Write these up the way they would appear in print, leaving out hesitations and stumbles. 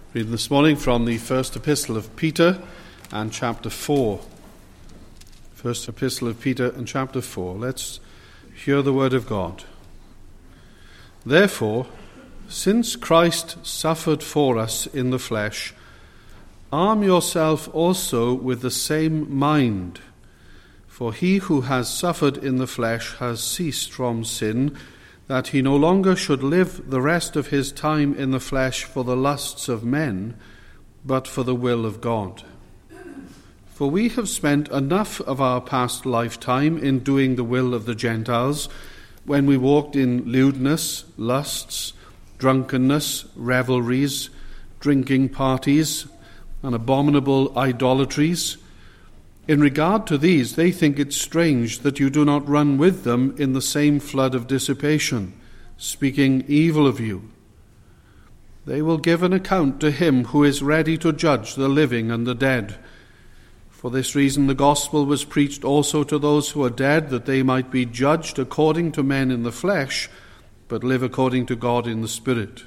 Reading this morning from the first epistle of Peter and chapter 4. First epistle of Peter and chapter 4. Let's hear the word of God. Therefore, since Christ suffered for us in the flesh, arm yourself also with the same mind. For he who has suffered in the flesh has ceased from sin, that he no longer should live the rest of his time in the flesh for the lusts of men, but for the will of God. For we have spent enough of our past lifetime in doing the will of the Gentiles, when we walked in lewdness, lusts, drunkenness, revelries, drinking parties, and abominable idolatries. In regard to these, they think it strange that you do not run with them in the same flood of dissipation, speaking evil of you. They will give an account to him who is ready to judge the living and the dead. For this reason the gospel was preached also to those who are dead, that they might be judged according to men in the flesh, but live according to God in the Spirit.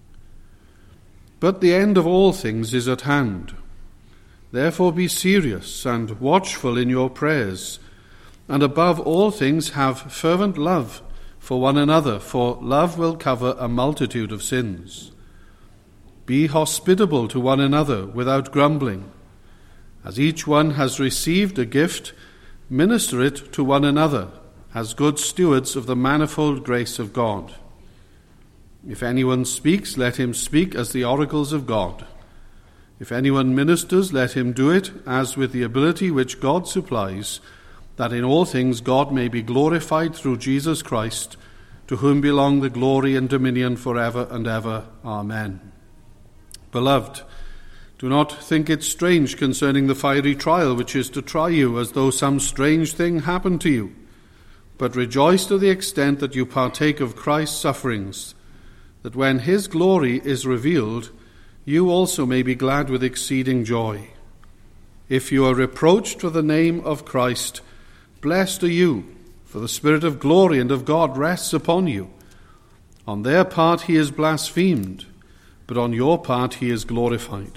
But the end of all things is at hand. Therefore be serious and watchful in your prayers, and above all things have fervent love for one another, for love will cover a multitude of sins. Be hospitable to one another without grumbling. As each one has received a gift, minister it to one another, as good stewards of the manifold grace of God. If anyone speaks, let him speak as the oracles of God. If anyone ministers, let him do it as with the ability which God supplies, that in all things God may be glorified through Jesus Christ, to whom belong the glory and dominion forever and ever. Amen. Beloved, do not think it strange concerning the fiery trial which is to try you, as though some strange thing happened to you, but rejoice to the extent that you partake of Christ's sufferings, that when his glory is revealed, you also may be glad with exceeding joy. If you are reproached for the name of Christ, blessed are you, for the Spirit of glory and of God rests upon you. On their part he is blasphemed, but on your part he is glorified.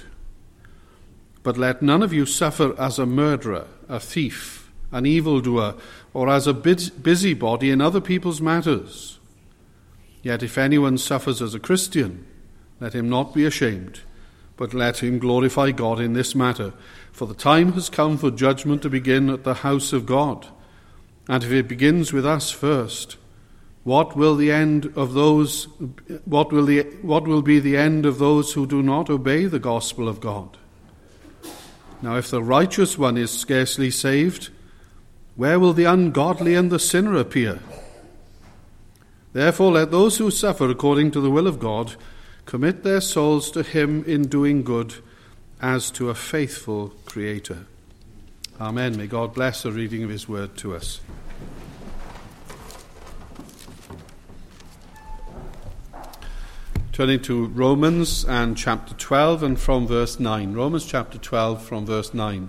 But let none of you suffer as a murderer, a thief, an evildoer, or as a busybody in other people's matters. Yet if anyone suffers as a Christian, let him not be ashamed, but let him glorify God in this matter. For the time has come for judgment to begin at the house of God. And if it begins with us first, what will be the end of those who do not obey the gospel of God? Now if the righteous one is scarcely saved, where will the ungodly and the sinner appear? Therefore let those who suffer according to the will of God commit their souls to him in doing good, as to a faithful Creator. Amen. May God bless the reading of his word to us. Turning to Romans and chapter 12 and from verse 9. Romans chapter 12 from verse 9.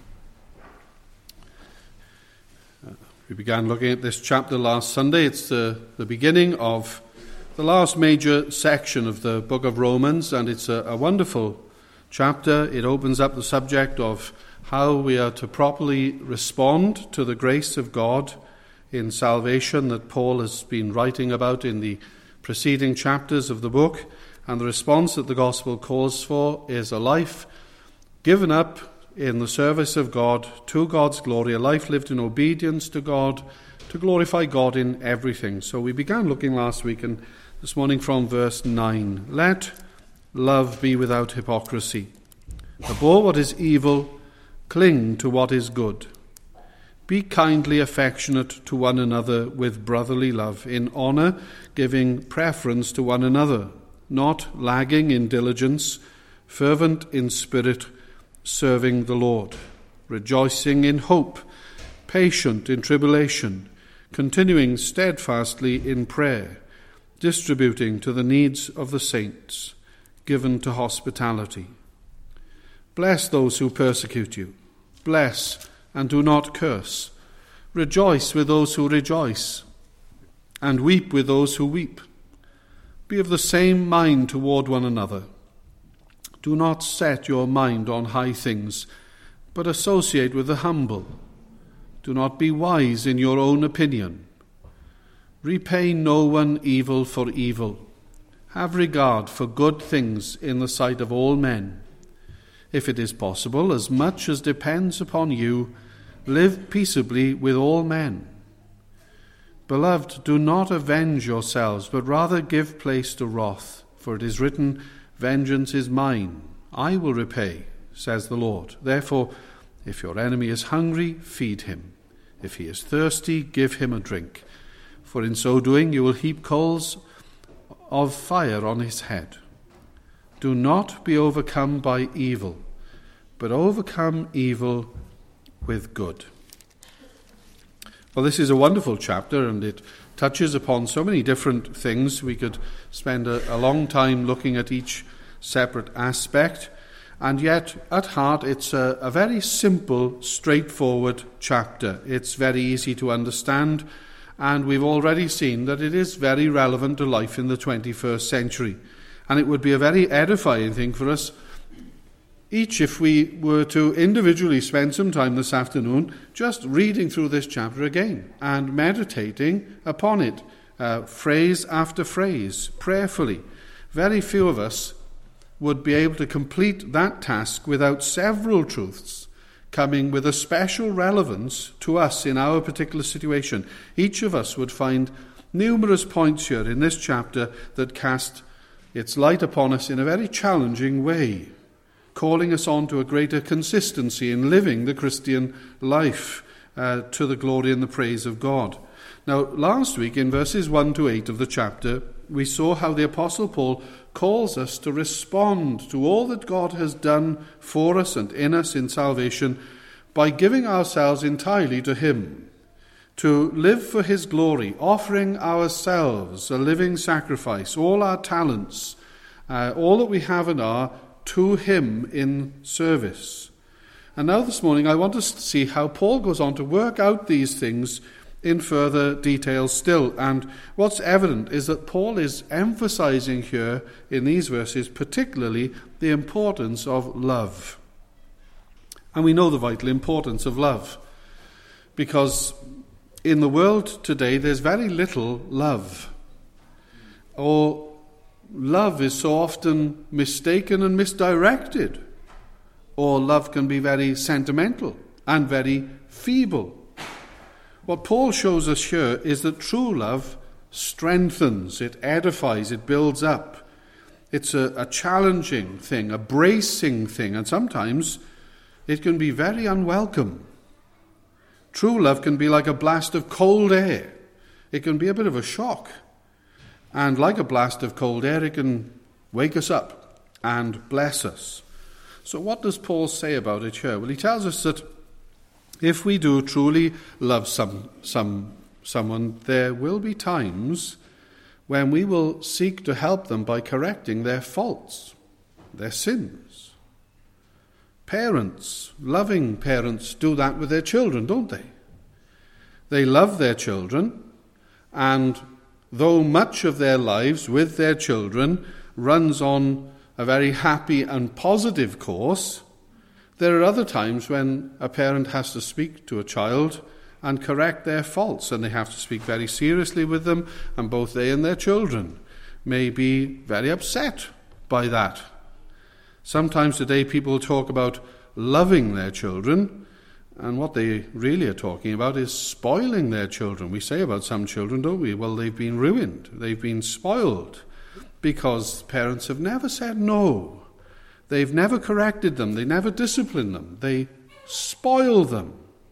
We began looking at this chapter last Sunday. It's the beginning of the last major section of the book of Romans, and it's a wonderful chapter. It opens up the subject of how we are to properly respond to the grace of God in salvation that Paul has been writing about in the preceding chapters of the book. And the response that the gospel calls for is a life given up in the service of God to God's glory, a life lived in obedience to God, to glorify God in everything. So we began looking last week, and this morning from verse 9. Let love be without hypocrisy. Abhor what is evil, cling to what is good. Be kindly affectionate to one another with brotherly love, in honour, giving preference to one another, not lagging in diligence, fervent in spirit, serving the Lord, rejoicing in hope, patient in tribulation, continuing steadfastly in prayer, distributing to the needs of the saints, given to hospitality. Bless those who persecute you. Bless and do not curse. Rejoice with those who rejoice, and weep with those who weep. Be of the same mind toward one another. Do not set your mind on high things, but associate with the humble. Do not be wise in your own opinion. Repay no one evil for evil. Have regard for good things in the sight of all men. If it is possible, as much as depends upon you, live peaceably with all men. Beloved, do not avenge yourselves, but rather give place to wrath, for it is written, Vengeance is mine, I will repay, says the Lord. Therefore, if your enemy is hungry, feed him. If he is thirsty, give him a drink. For in so doing you will heap coals of fire on his head. Do not be overcome by evil, but overcome evil with good. Well, this is a wonderful chapter, and it touches upon so many different things. We could spend a long time looking at each separate aspect, and yet at heart it's a very simple, straightforward chapter. It's very easy to understand, and we've already seen that it is very relevant to life in the 21st century. And it would be a very edifying thing for us each, if we were to individually spend some time this afternoon just reading through this chapter again and meditating upon it, phrase after phrase, prayerfully. Very few of us would be able to complete that task without several truths coming with a special relevance to us in our particular situation. Each of us would find numerous points here in this chapter that cast its light upon us in a very challenging way, calling us on to a greater consistency in living the Christian life to the glory and the praise of God. Now, last week in verses 1 to 8 of the chapter, we saw how the Apostle Paul calls us to respond to all that God has done for us and in us in salvation by giving ourselves entirely to him, to live for his glory, offering ourselves a living sacrifice, all our talents, all that we have and are, to him in service. And now this morning I want us to see how Paul goes on to work out these things in further detail still. And what's evident is that Paul is emphasizing here in these verses particularly the importance of love. And we know the vital importance of love, because in the world today there's very little love. Or love is so often mistaken and misdirected. Or love can be very sentimental and very feeble. What Paul shows us here is that true love strengthens, it edifies, it builds up. It's a challenging thing, a bracing thing, and sometimes it can be very unwelcome. True love can be like a blast of cold air. It can be a bit of a shock. And like a blast of cold air, it can wake us up and bless us. So what does Paul say about it here? Well, he tells us that if we do truly love someone, there will be times when we will seek to help them by correcting their faults, their sins. Parents, loving parents, do that with their children, don't they? They love their children, and though much of their lives with their children runs on a very happy and positive course, there are other times when a parent has to speak to a child and correct their faults, and they have to speak very seriously with them, and both they and their children may be very upset by that. Sometimes today people talk about loving their children, and what they really are talking about is spoiling their children. We say about some children, don't we? Well, they've been ruined, they've been spoiled, because parents have never said no. They've never corrected them. They never disciplined them. They spoil them.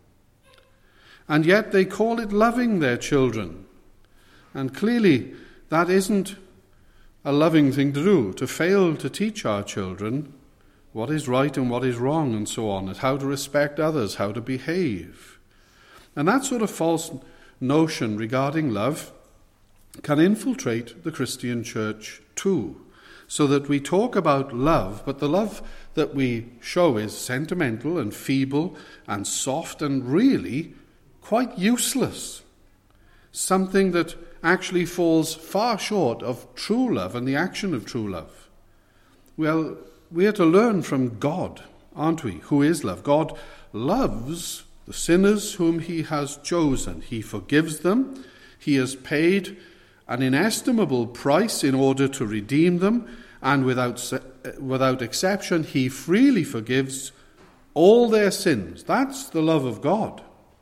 And yet they call it loving their children. And clearly that isn't a loving thing to do, to fail to teach our children what is right and what is wrong and so on, and how to respect others, how to behave. And that sort of false notion regarding love can infiltrate the Christian church too. So that we talk about love, but the love that we show is sentimental and feeble and soft and really quite useless. Something that actually falls far short of true love and the action of true love. Well, we are to learn from God, aren't we? Who is love? God loves the sinners whom he has chosen. He forgives them. He has paid an inestimable price in order to redeem them, and without exception, he freely forgives all their sins. That's the love of God.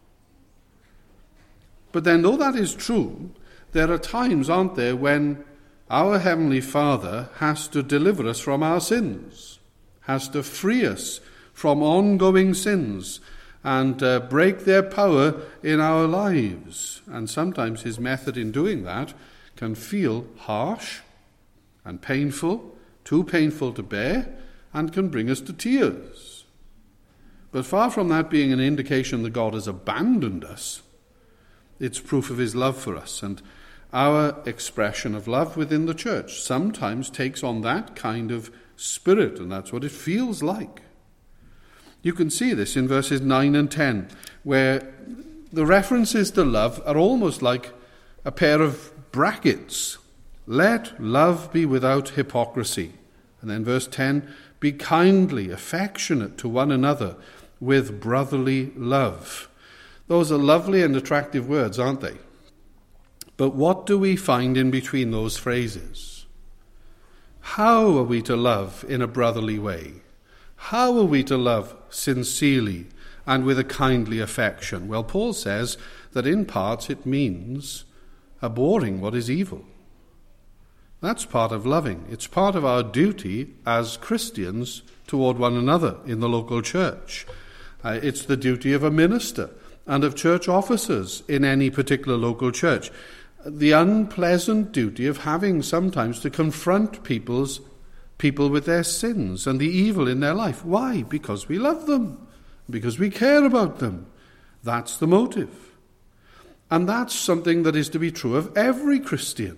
But then, though that is true, there are times, aren't there, when our Heavenly Father has to deliver us from our sins, has to free us from ongoing sins and break their power in our lives. And sometimes his method in doing that can feel harsh and painful, too painful to bear, and can bring us to tears. But far from that being an indication that God has abandoned us, it's proof of his love for us. And our expression of love within the church sometimes takes on that kind of spirit, and that's what it feels like. You can see this in verses 9 and 10, where the references to love are almost like a pair of brackets. Let love be without hypocrisy. And then verse 10, be kindly affectionate to one another with brotherly love. Those are lovely and attractive words, aren't they? But what do we find in between those phrases? How are we to love in a brotherly way? How are we to love sincerely and with a kindly affection? Well, Paul says that in parts it means abhorring what is evil. That's part of loving. It's part of our duty as Christians toward one another in the local church. It's the duty of a minister and of church officers in any particular local church. The unpleasant duty of having sometimes to confront people with their sins and the evil in their life. Why? Because we love them, because we care about them. That's the motive. And that's something that is to be true of every Christian.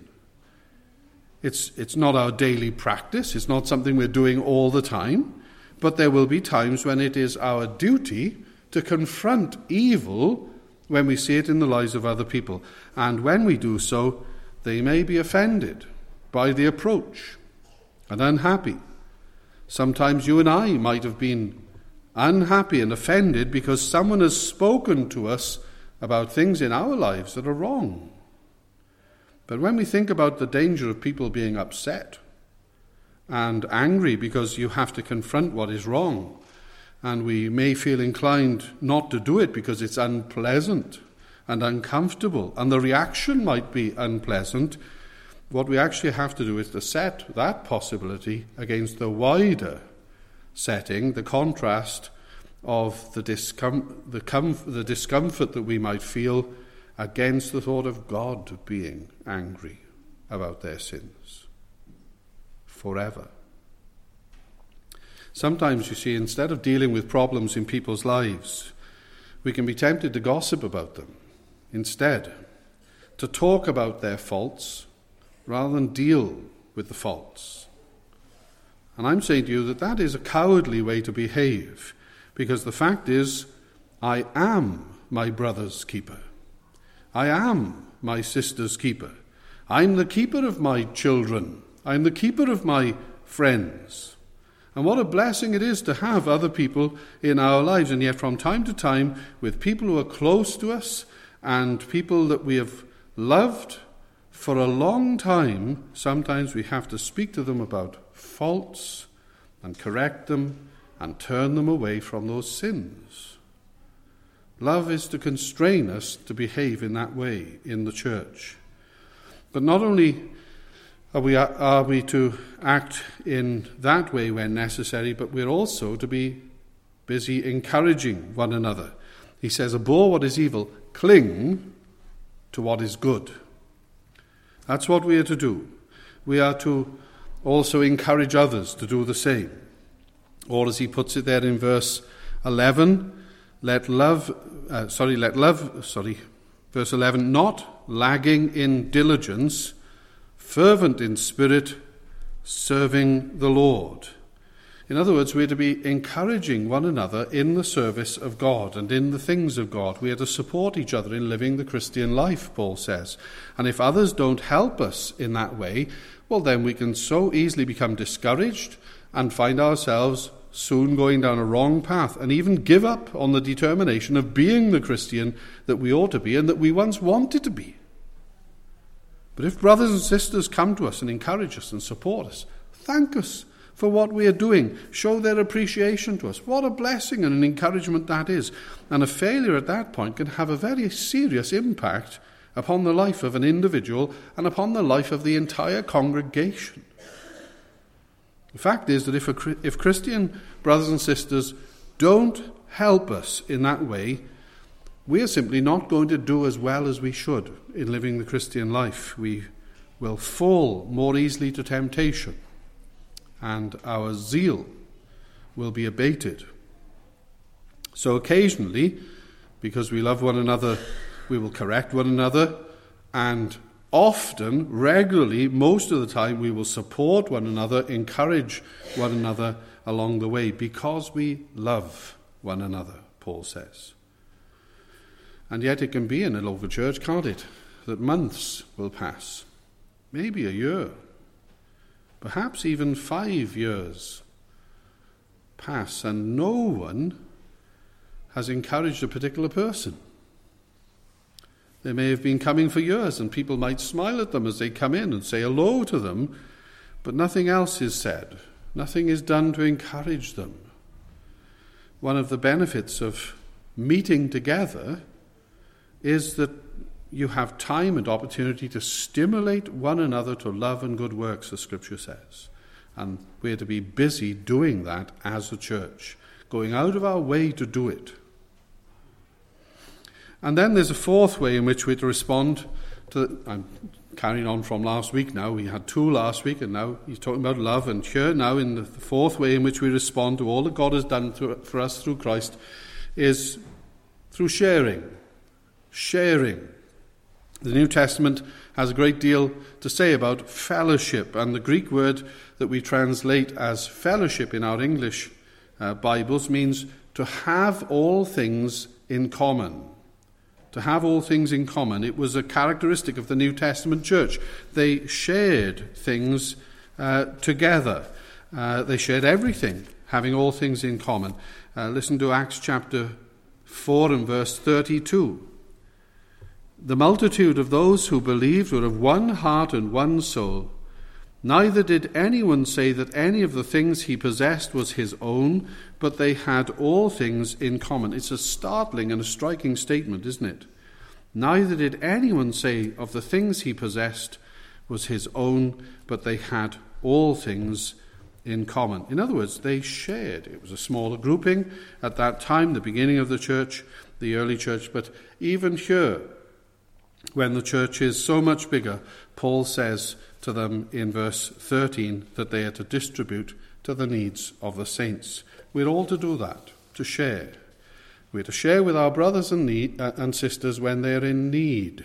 It's not our daily practice, it's not something we're doing all the time, but there will be times when it is our duty to confront evil when we see it in the lives of other people. And when we do so, they may be offended by the approach and unhappy. Sometimes you and I might have been unhappy and offended because someone has spoken to us about things in our lives that are wrong. But when we think about the danger of people being upset and angry because you have to confront what is wrong, and we may feel inclined not to do it because it's unpleasant and uncomfortable, and the reaction might be unpleasant, what we actually have to do is to set that possibility against the wider setting, the contrast of the discomfort that we might feel against the thought of God being angry about their sins forever. Sometimes, you see, instead of dealing with problems in people's lives, we can be tempted to gossip about them. Instead, to talk about their faults rather than deal with the faults. And I'm saying to you that that is a cowardly way to behave, because the fact is, I am my brother's keeper. I am my sister's keeper. I'm the keeper of my children. I'm the keeper of my friends. And what a blessing it is to have other people in our lives. And yet from time to time, with people who are close to us and people that we have loved for a long time, sometimes we have to speak to them about faults and correct them and turn them away from those sins. Love is to constrain us to behave in that way in the church. But not only are we to act in that way when necessary, but we're also to be busy encouraging one another. He says, abhor what is evil, cling to what is good. That's what we are to do. We are to also encourage others to do the same. Or as he puts it there in verse 11, verse 11, not lagging in diligence, fervent in spirit, serving the Lord. In other words, we are to be encouraging one another in the service of God and in the things of God. We are to support each other in living the Christian life, Paul says. And if others don't help us in that way, well, then we can so easily become discouraged and find ourselves soon going down a wrong path and even give up on the determination of being the Christian that we ought to be and that we once wanted to be. But if brothers and sisters come to us and encourage us and support us, thank us for what we are doing, show their appreciation to us. What a blessing and an encouragement that is. And a failure at that point can have a very serious impact upon the life of an individual and upon the life of the entire congregation. The fact is that if Christian brothers and sisters don't help us in that way, we are simply not going to do as well as we should in living the Christian life. We will fall more easily to temptation, and our zeal will be abated. So occasionally, because we love one another, we will correct one another, and often, regularly, most of the time, we will support one another, encourage one another along the way, because we love one another, Paul says. And yet it can be in a local church, can't it, that months will pass, maybe a year, perhaps even 5 years pass, and no one has encouraged a particular person. They may have been coming for years, and people might smile at them as they come in and say hello to them, but nothing else is said. Nothing is done to encourage them. One of the benefits of meeting together is that you have time and opportunity to stimulate one another to love and good works, the Scripture says. And we're to be busy doing that as a church, going out of our way to do it. And then there's a fourth way in which we're to respond to, I'm carrying on from last week now, we had 2 last week, and now he's talking about love, and here now in the fourth way in which we respond to all that God has done for us through Christ is through sharing. Sharing. The New Testament has a great deal to say about fellowship, and the Greek word that we translate as fellowship in our English Bibles means to have all things in common. To have all things in common. It was a characteristic of the New Testament church. They shared things together. They shared everything, having all things in common. Listen to Acts chapter 4 and verse 32. The multitude of those who believed were of one heart and one soul. Neither did anyone say that any of the things he possessed was his own, but they had all things in common. It's a startling and a striking statement, isn't it? Neither did anyone say of the things he possessed was his own, but they had all things in common. In other words, they shared. It was a smaller grouping at that time, the beginning of the church, the early church, but even here, when the church is so much bigger, Paul says to them in verse 13 that they are to distribute to the needs of the saints. We're all to do that, to share. We're to share with our brothers and sisters when they're in need.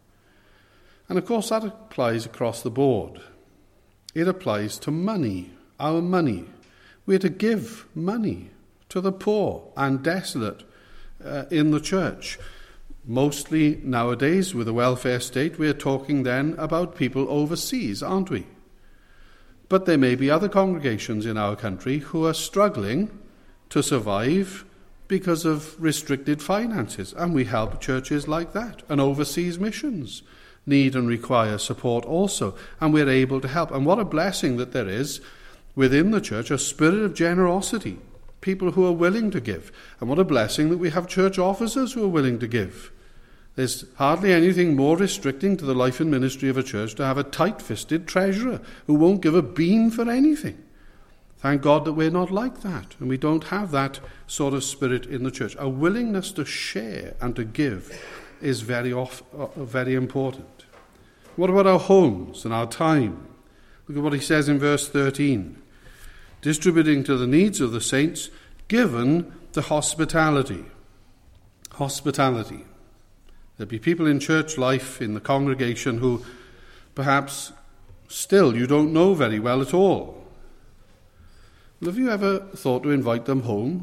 And of course that applies across the board. It applies to money, our money. We're to give money to the poor and desolate in the church. Mostly nowadays, with the welfare state, we're talking then about people overseas, aren't we? But there may be other congregations in our country who are struggling to survive because of restricted finances, and we help churches like that. And overseas missions need and require support also, and we're able to help. And what a blessing that there is within the church, a spirit of generosity, people who are willing to give. And what a blessing that we have church officers who are willing to give. There's hardly anything more restricting to the life and ministry of a church to have a tight-fisted treasurer who won't give a bean for anything. Thank God that we're not like that, and we don't have that sort of spirit in the church. A willingness to share and to give is very important. What about our homes and our time? Look at what he says in verse 13. Distributing to the needs of the saints, given to hospitality. Hospitality. There'll be people in church life, in the congregation, who perhaps still you don't know very well at all. Well, have you ever thought to invite them home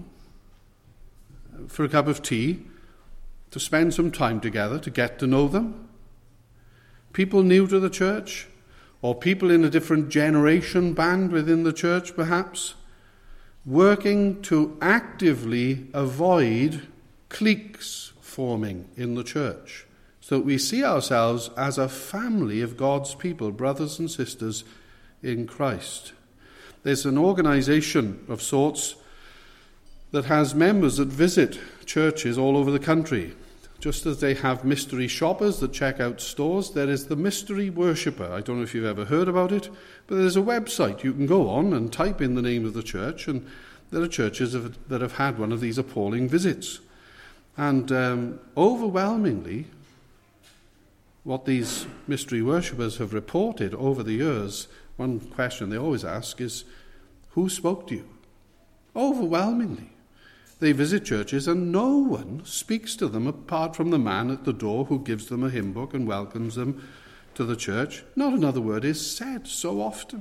for a cup of tea, to spend some time together, to get to know them? People new to the church, or people in a different generation band within the church perhaps, working to actively avoid cliques forming in the church, so that we see ourselves as a family of God's people, brothers and sisters in Christ. There's an organization of sorts that has members that visit churches all over the country. Just as they have mystery shoppers that check out stores, there is the mystery worshipper. I don't know if you've ever heard about it, but there's a website you can go on and type in the name of the church, and there are churches that have had one of these appalling visits. And overwhelmingly, what these mystery worshippers have reported over the years, one question they always ask is, who spoke to you? Overwhelmingly. They visit churches and no one speaks to them apart from the man at the door who gives them a hymn book and welcomes them to the church. Not another word is said so often.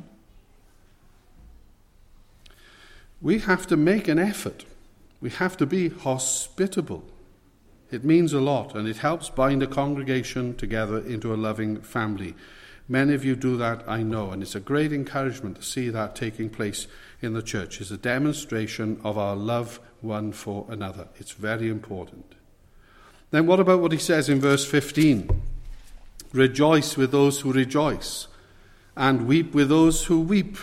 We have to make an effort. We have to be hospitable. It means a lot, and it helps bind a congregation together into a loving family. Many of you do that, I know, and it's a great encouragement to see that taking place in the church. It's a demonstration of our love one for another. It's very important. Then what about what he says in verse 15? Rejoice with those who rejoice, and weep with those who weep.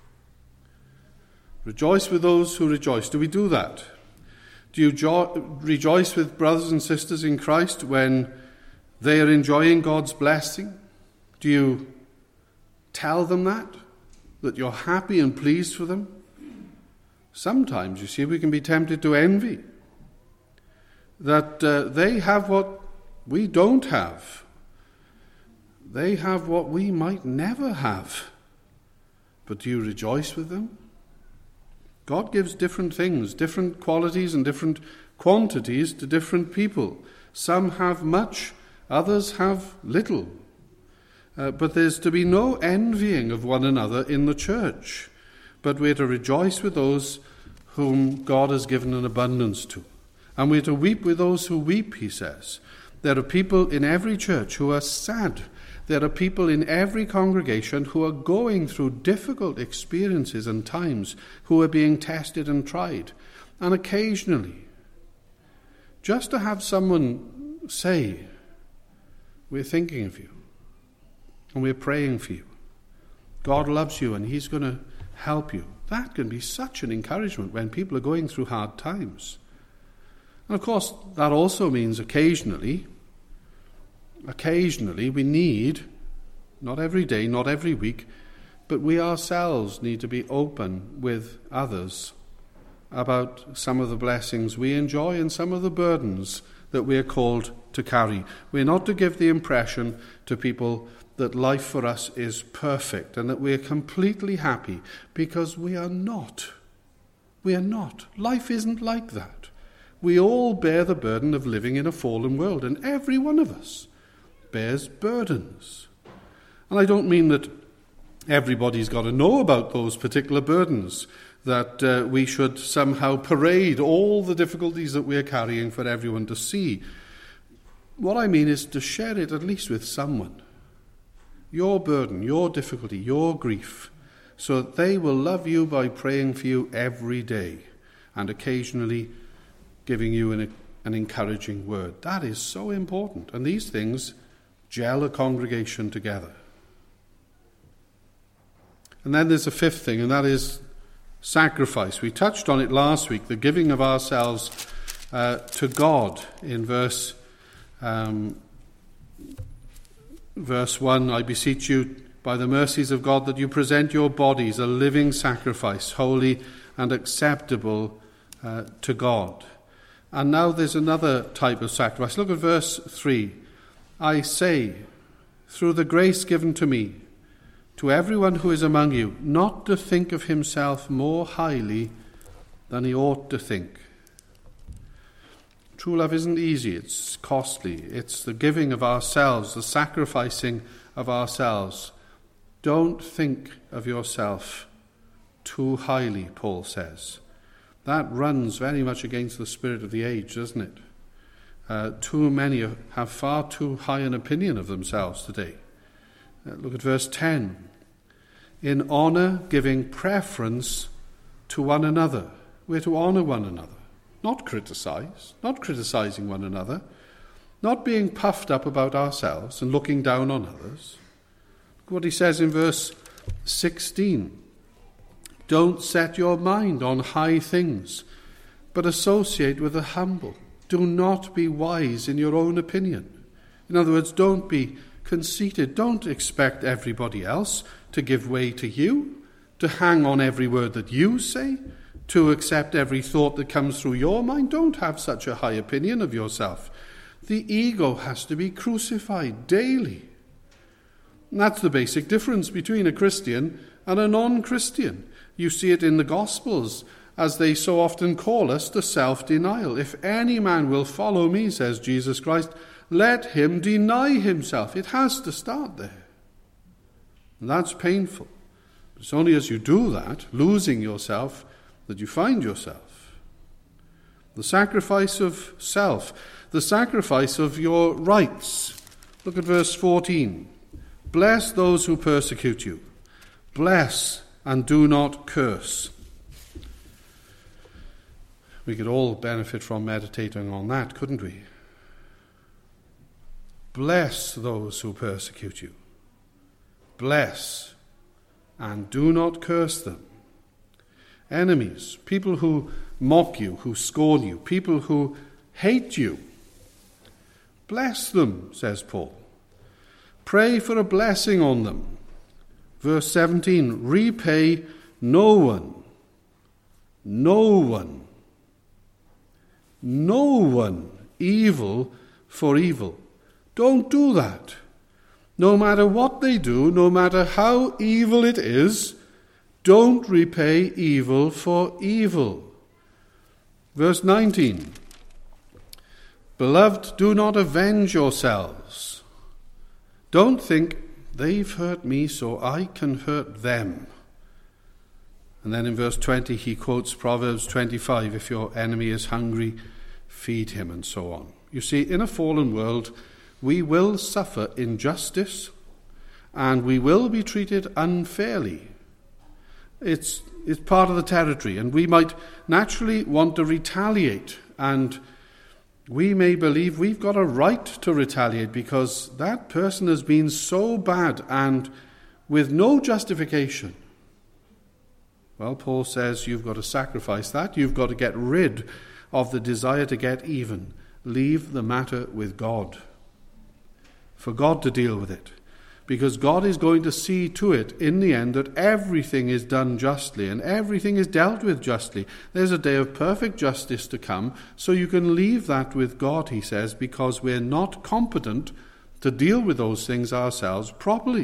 Rejoice with those who rejoice. Do we do that? Do you rejoice with brothers and sisters in Christ when they are enjoying God's blessing? Do you tell them that you're happy and pleased for them? Sometimes, you see, we can be tempted to envy that they have what we don't have. They have what we might never have. But do you rejoice with them? God gives different things, different qualities and different quantities to different people. Some have much, others have little. But there's to be no envying of one another in the church, but we're to rejoice with those whom God has given an abundance to. And we're to weep with those who weep, he says. There are people in every church who are sad. There are people in every congregation who are going through difficult experiences and times, who are being tested and tried. And occasionally, just to have someone say, we're thinking of you, and we're praying for you. God loves you and he's going to help you. That can be such an encouragement when people are going through hard times. And of course, that also means occasionally we need, not every day, not every week, but we ourselves need to be open with others about some of the blessings we enjoy and some of the burdens that we are called to carry. We're not to give the impression to people that life for us is perfect and that we are completely happy, because we are not. We are not. Life isn't like that. We all bear the burden of living in a fallen world, and every one of us bears burdens. And I don't mean that everybody's got to know about those particular burdens, that we should somehow parade all the difficulties that we are carrying for everyone to see. What I mean is to share it at least with someone. Your burden, your difficulty, your grief, so that they will love you by praying for you every day and occasionally giving you an encouraging word. That is so important. And these things gel a congregation together. And then there's a fifth thing, and that is sacrifice. We touched on it last week, the giving of ourselves to God in verse 1, I beseech you by the mercies of God that you present your bodies a living sacrifice, holy and acceptable to God. And now there's another type of sacrifice. Look at verse 3. I say, through the grace given to me, to everyone who is among you, not to think of himself more highly than he ought to think. True love isn't easy, it's costly. It's the giving of ourselves, the sacrificing of ourselves. Don't think of yourself too highly, Paul says. That runs very much against the spirit of the age, doesn't it? Too many have far too high an opinion of themselves today. Look at verse 10. In honour, giving preference to one another. We're to honour one another, not criticise, not criticising one another, not being puffed up about ourselves and looking down on others. Look what he says in verse 16. Don't set your mind on high things, but associate with the humble. Do not be wise in your own opinion. In other words, don't be conceited. Don't expect everybody else to give way to you, to hang on every word that you say, to accept every thought that comes through your mind. Don't have such a high opinion of yourself. The ego has to be crucified daily. And that's the basic difference between a Christian and a non-Christian. You see it in the Gospels, as they so often call us, the self-denial. If any man will follow me, says Jesus Christ, let him deny himself. It has to start there. And that's painful. It's only as you do that, losing yourself, that you find yourself. The sacrifice of self, the sacrifice of your rights. Look at verse 14. Bless those who persecute you. Bless and do not curse. We could all benefit from meditating on that, couldn't we? Bless those who persecute you. Bless and do not curse them. Enemies, people who mock you, who scorn you, people who hate you. Bless them, says Paul. Pray for a blessing on them. Verse 17, repay no one. No one evil for evil. Don't do that. No matter what they do, no matter how evil it is, don't repay evil for evil. Verse 19. Beloved, do not avenge yourselves. Don't think they've hurt me, so I can hurt them. And then in verse 20 he quotes Proverbs 25, if your enemy is hungry, feed him, and so on. You see, in a fallen world, we will suffer injustice and we will be treated unfairly. It's part of the territory, and we might naturally want to retaliate, and we may believe we've got a right to retaliate because that person has been so bad and with no justification. Well, Paul says you've got to sacrifice that. You've got to get rid of the desire to get even. Leave the matter with God, for God to deal with it. Because God is going to see to it in the end that everything is done justly and everything is dealt with justly. There's a day of perfect justice to come, so you can leave that with God, he says, because we're not competent to deal with those things ourselves properly.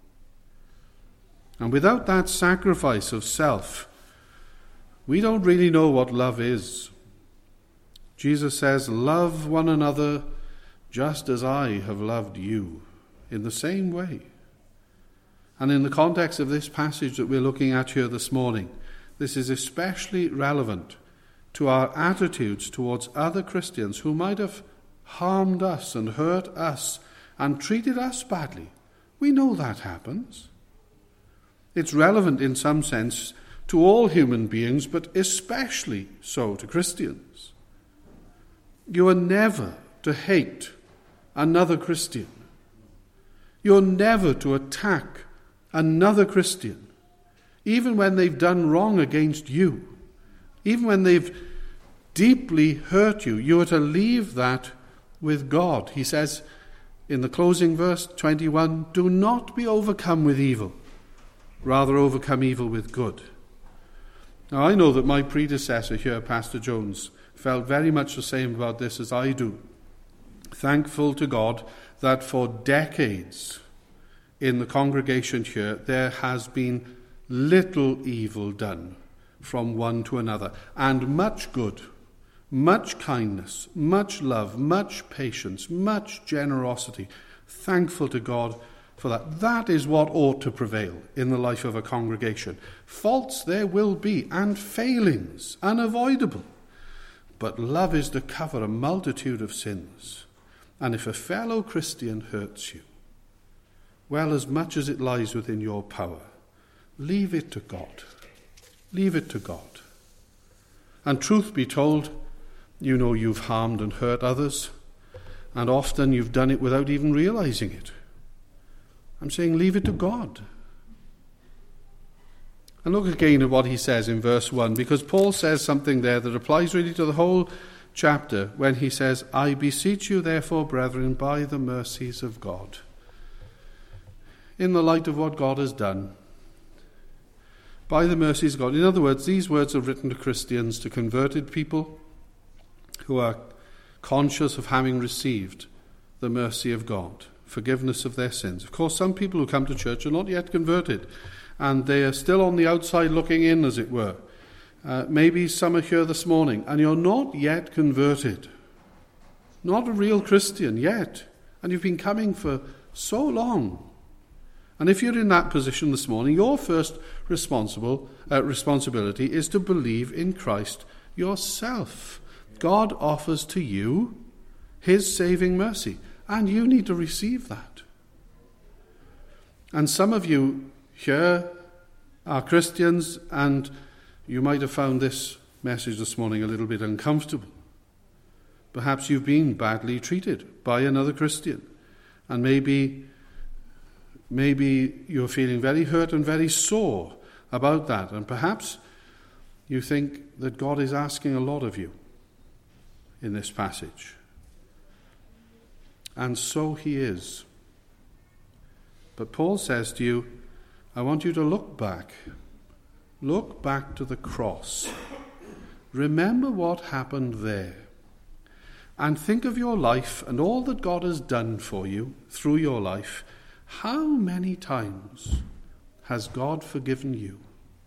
And without that sacrifice of self, we don't really know what love is. Jesus says, love one another just as I have loved you, in the same way. And in the context of this passage that we're looking at here this morning, this is especially relevant to our attitudes towards other Christians who might have harmed us and hurt us and treated us badly. We know that happens. It's relevant in some sense to all human beings, but especially so to Christians. You are never to hate another Christian. You're never to attack another Christian, even when they've done wrong against you, even when they've deeply hurt you. You are to leave that with God. He says in the closing verse 21, do not be overcome with evil, rather overcome evil with good. Now I know that my predecessor here, Pastor Jones, felt very much the same about this as I do. Thankful to God that for decades in the congregation here there has been little evil done from one to another, and much good, much kindness, much love, much patience, much generosity. Thankful to God for that. That is what ought to prevail in the life of a congregation. Faults there will be, and failings, unavoidable. But love is to cover a multitude of sins. And if a fellow Christian hurts you, well, as much as it lies within your power, leave it to God. Leave it to God. And truth be told, you know you've harmed and hurt others, and often you've done it without even realizing it. I'm saying leave it to God. And look again at what he says in verse 1, because Paul says something there that applies really to the whole chapter when he says, I beseech you therefore, brethren, by the mercies of God. In the light of what God has done, by the mercies of God. In other words, these words are written to Christians, to converted people who are conscious of having received the mercy of God, forgiveness of their sins. Of course, some people who come to church are not yet converted, and they are still on the outside looking in, as it were. Maybe some are here this morning, and you're not yet converted. Not a real Christian yet. And you've been coming for so long. And if you're in that position this morning, your first responsibility is to believe in Christ yourself. God offers to you his saving mercy, and you need to receive that. And some of you here are Christians, and you might have found this message this morning a little bit uncomfortable. Perhaps you've been badly treated by another Christian, and maybe you're feeling very hurt and very sore about that, and perhaps you think that God is asking a lot of you in this passage. And so he is. But Paul says to you, I want you to look back. Look back to the cross. Remember what happened there. And think of your life and all that God has done for you through your life. How many times has God forgiven you?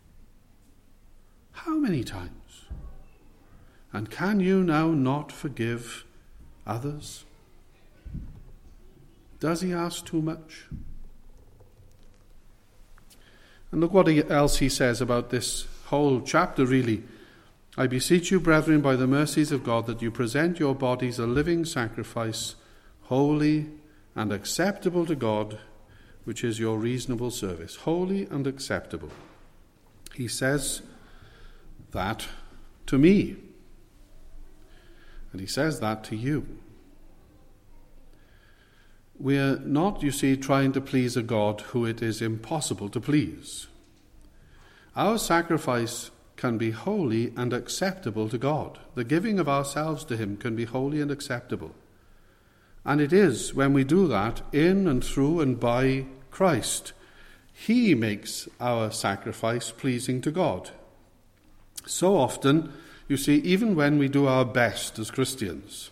How many times? And can you now not forgive others? Does he ask too much? And look what else he says about this whole chapter, really. I beseech you, brethren, by the mercies of God, that you present your bodies a living sacrifice, holy and acceptable to God, which is your reasonable service. Holy and acceptable. He says that to me. And he says that to you. We're not, you see, trying to please a God who it is impossible to please. Our sacrifice can be holy and acceptable to God. The giving of ourselves to him can be holy and acceptable. And it is when we do that in and through and by Christ. He makes our sacrifice pleasing to God. So often, you see, even when we do our best as Christians,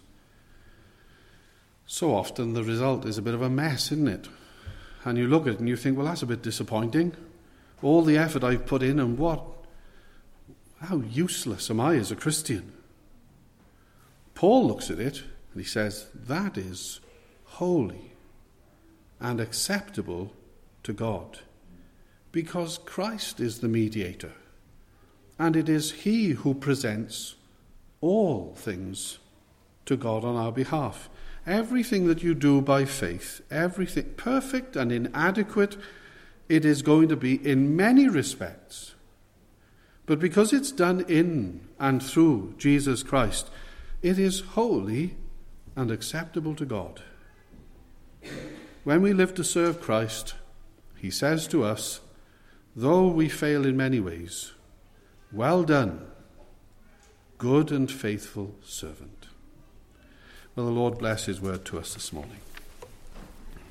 so often the result is a bit of a mess, isn't it? And you look at it and you think, well, that's a bit disappointing. All the effort I've put in, and how useless am I as a Christian? Paul looks at it and he says, that is holy and acceptable to God, because Christ is the mediator, and it is he who presents all things to God on our behalf. Everything that you do by faith, everything perfect and inadequate, it is going to be in many respects. But because it's done in and through Jesus Christ, it is holy and acceptable to God. When we live to serve Christ, he says to us, though we fail in many ways, well done, good and faithful servant. Well, the Lord bless his word to us this morning.